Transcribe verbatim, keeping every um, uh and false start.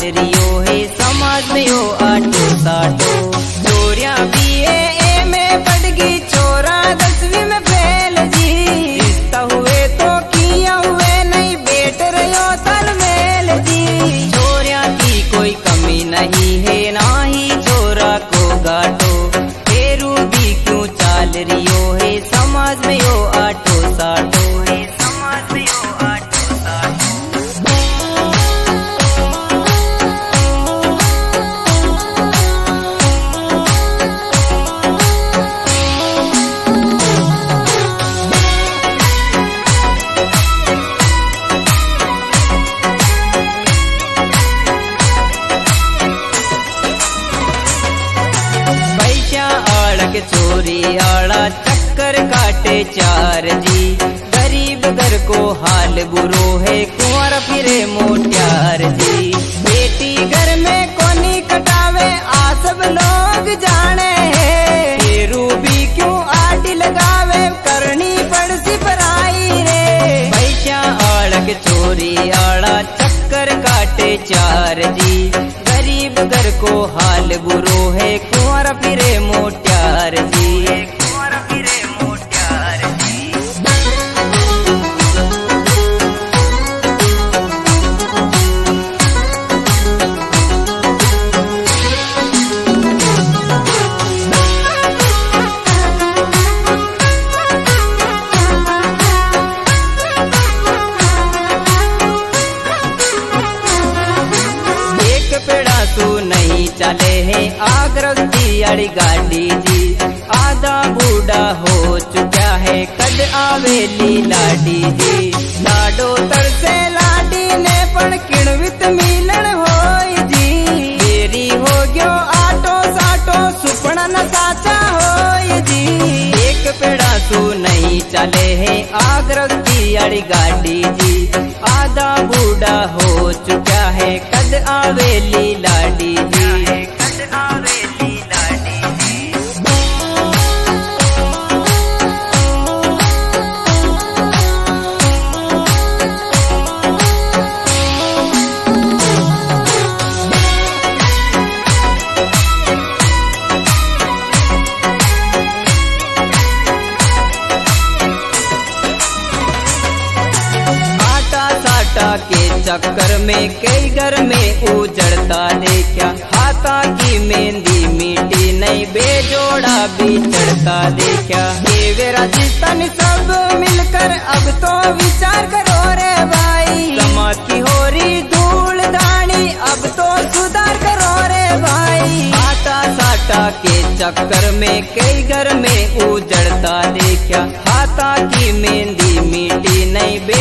रियो है समाज में यो आटो साटो। चोरियां बी ए में पड़ गई, चोरा दसवीं में फेल जी। रिश्ता हुए तो किया हुए नहीं, बेट रहो तालमेल जी। चोरियां की कोई कमी नहीं है, ना ही चोरा को गाटो। तेरू भी क्यों चाल रियो है समाज में यो आटो साटो है, समाज में यो आटो साटो। चोरी आड़ा चक्कर काटे चार जी। गरीब घर को हाल बुरो है, कुंवर फिरे मोटियार जी। बेटी घर में कोनी कटावे, आ सब लोग जाने है। तेरू भी क्यों आटी लगावे, करनी पड़ सी पराई रे। पैसा आड़क चोरी आड़ा चक्कर काटे चार जी। गरीब घर को हाल बुरो है, कुंवर फिरे मोटियार जी, कुंवर फिरे मोटियार जी। तू नहीं चले है आगरती अड़ी गाड़ी जी। आधा बूढ़ा हो चुका है, कद आवेली लाडी जी। लाडो तरसे लाडी ने पण किणवित मिलन होई जी। देरी हो गयो आटो साटो, सुपना न साचा होई जी। एक पेड़ा तू नहीं चले है आगरती अड़ी गाड़ी जी। आधा बूढ़ा हो चुका है, कद आवेली लाडी जी, कद आवेली लाडी जी। के चक्कर में कई घर में उजड़ता देखा। हाथा की मेहंदी मीठी नहीं, बेजोड़ा भी चढ़ता देखा। ये वे राजस्थान सब मिलकर अब तो विचार करो रे भाई। समाज की हो रही धूल धानी, अब तो सुधार करो रे भाई। आटा साटा के चक्कर में कई घर में उजड़ता देखा। हाथा की मेहंदी मीठी नहीं,